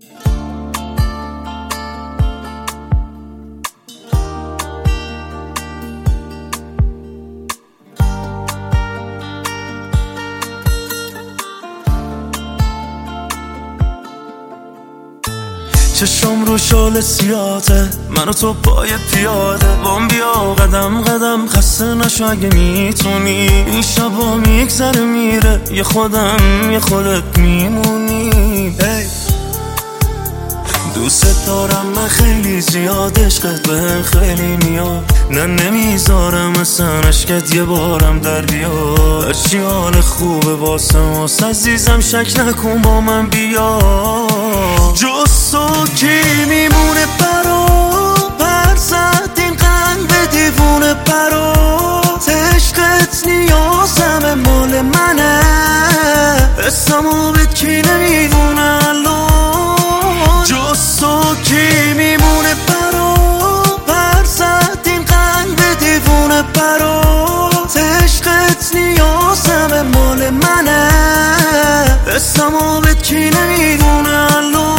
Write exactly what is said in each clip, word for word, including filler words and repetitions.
چشم رو شال سیاته، من و تو پای پیاده وام بیا قدم قدم، خسته نشو اگه میتونی. این شبا میگذره میره، یه خودم یه خودت میمونی. hey. دوست دارم من خیلی زیاد، عشقت بهم خیلی میاد، نه نمیذارم اصلا عشقت یه بارم در بیاد. هرچی حال خوبه واسه ماست عزیزم، شک نکن با من بیا. جز تو کی میمونه برا پر زد این قلب دیوونه برات. عشقت نیازم مال منه، اسمو به کی نمیدونه الان. جز تو کی میمونه برا پر زد این قلب دیوونه برات. عشقت نیازم مال منه، اسمو به کی نمیدونه الان.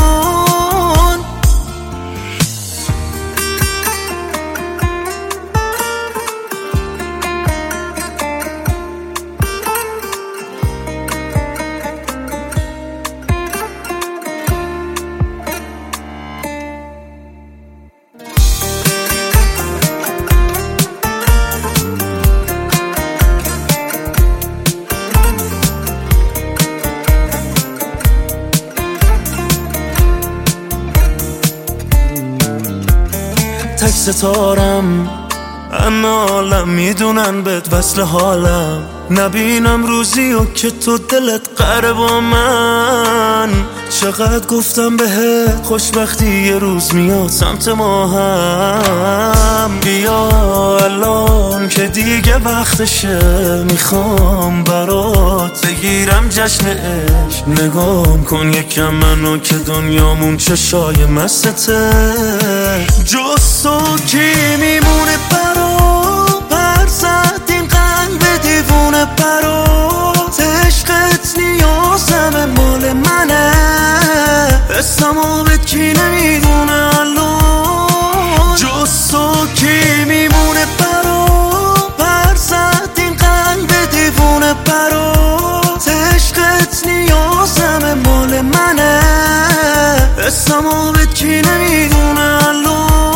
تک ستارم همه عالم میدونن بهت وصل حالم، نبینم روزی و که تو دلت قره با من. چقدر گفتم بهت خوشبختی یه روز میاد سمت ما هم. بیا الان که دیگه وقتشه، میخوام برات بگیرم جشن عشق. نگام کن یکم منو که دنیامون چشای مستته. جز تو کی میمونه برا پر زد این قلب دیوونه برات. عشقت نیازم مال منه، اسمو به کی نمیدونه الان. جز تو کی میمونه برا پر زد این قلب دیوونه برات. عشقت نیازم مال منه، اسمو به کی نمیدونه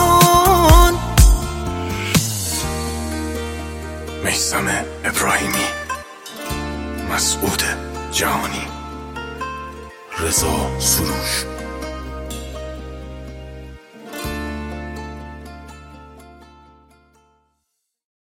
الان. میثم ابراهیمی.